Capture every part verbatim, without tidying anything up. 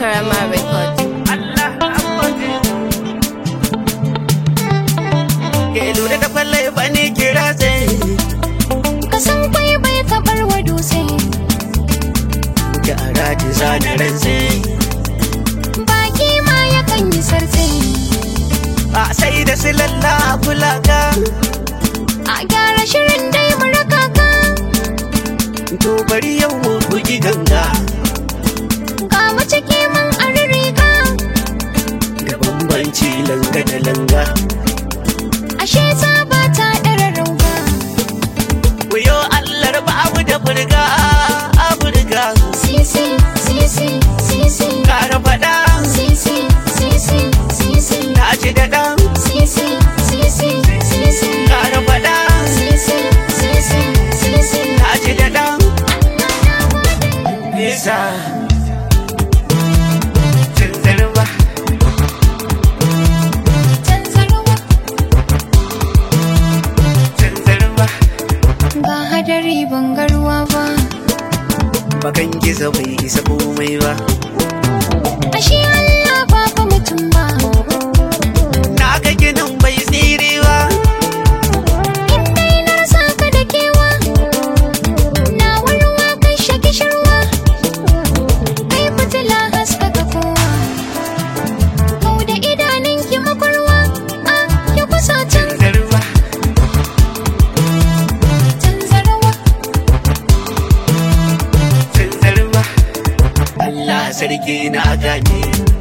Karama Record. Allah ambaje ke lura da kwalle bane kira sai ka san bai bai kabar wado sai ga arati zanaran sai baki ma yakan yi sartsi a sai da silalla kulaka a gyara shirin dai muraka ka to bari yau bugi ganga ga mace kiman aririga da bambanci langa da langa ashe ta ba ta dara rauga wayo Allah ba abu da burga abu riga sisi sisi sisi kara fada sisi sisi sisi na ji da dan sisi sisi sisi kara fada sisi sisi sisi na ji da dan nisa canzarwa canzarwa canzarwa ga hadari ban ga ruwa ba bakan gizo bai isa komai ba ashe Allah ba fa mutum ba na ga ginin bai tsire ba in dai na rasa ka da kewa na warwa kai shaki shirwa kai fitila haska ka kowa kau da idanun ki makwarwa a ki kusa can canzarwa canzarawa canzarwa Allah sarki na gane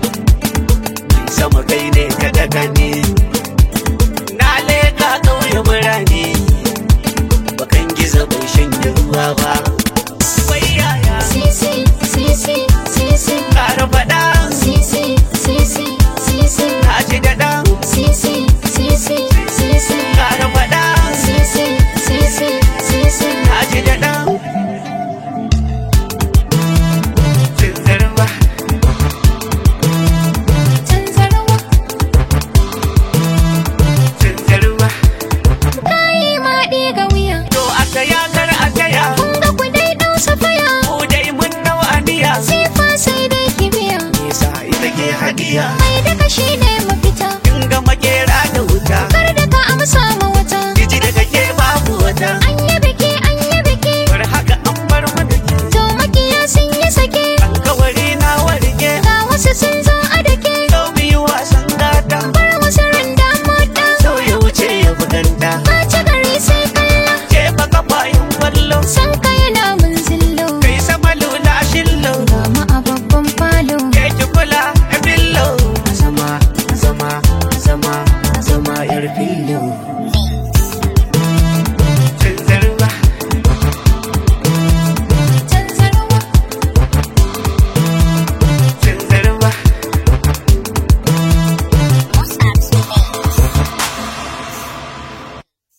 sama kai ne ka daga ne na leka ƙauye birane bakan gizo bai shanye ruwa ba wai yaya sisi sisi sisi ƙara faɗa sisi sisi sisi na ji da ɗan sisi sisi sisi ƙara faɗa sisi sisi sisi na ji da ɗan canzarwa canzarawa canzarwa kayi maɗi ga wuya to a saya kar a saya kun ga ku dai ɗau safaya mu dai mun nau aniya sifa sai dai kibiya nisa ita ke hadiya mai daga shi ne mafita in ga makera da wuta kar da ka amsa